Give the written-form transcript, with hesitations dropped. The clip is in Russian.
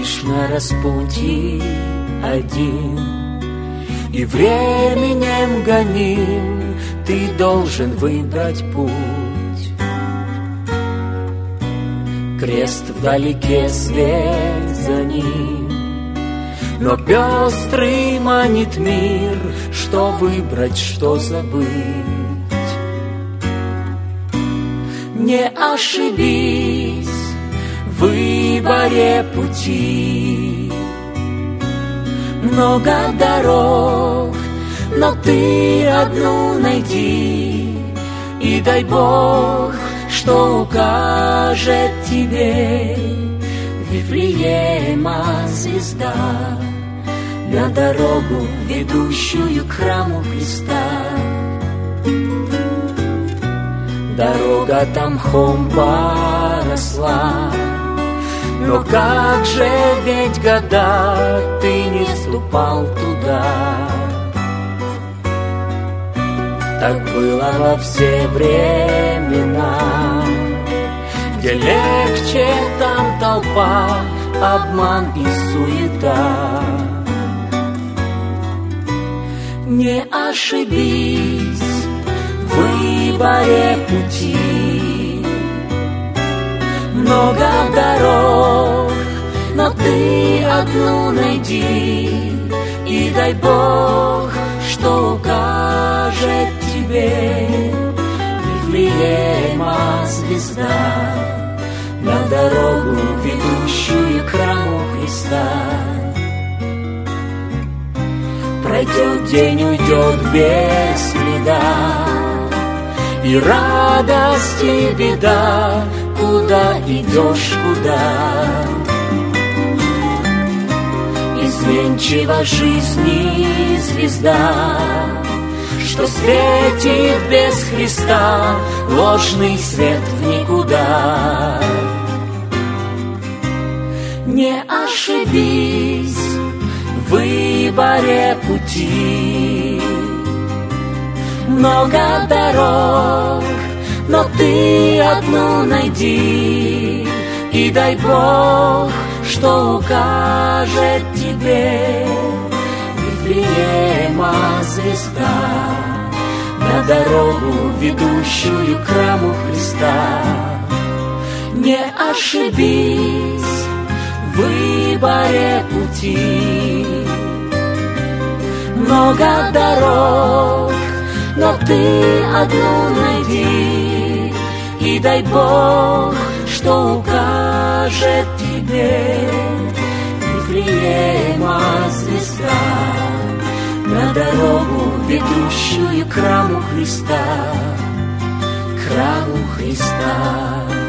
стоишь на распутье один, и временем гоним ты должен выбрать путь. Крест вдалеке, свет за ним, но пестрый манит мир, что выбрать, что забыть. Не ошибись в выборе пути. Много дорог, но ты одну найди, и дай Бог, что укажет тебе Вифлеема звезда на дорогу, ведущую к храму Христа. Дорога там мхом поросла, но как же ведь года ты не ступал туда. Так было во все времена, где легче там толпа, обман и суета. Не ошибись в выборе пути. Много дорог, но ты одну найди, и дай Бог, что укажет тебе Вифлеема звезда на дорогу, ведущую к храму Христа. Пройдет день, уйдет без следа, и радость, и беда, куда идешь, куда. Изменчива жизни звезда, что светит без Христа, ложный свет в никуда. Не ошибись в выборе пути. Много дорог, но ты одну найди, и дай Бог, что укажет тебе Вифлеема звезда на дорогу, ведущую к храму Христа. Не ошибись в выборе пути. Много дорог, но ты одну найди, и дай Бог, что укажет тебе Вифлеема звезда на дорогу, ведущую к храму Христа, к храму Христа.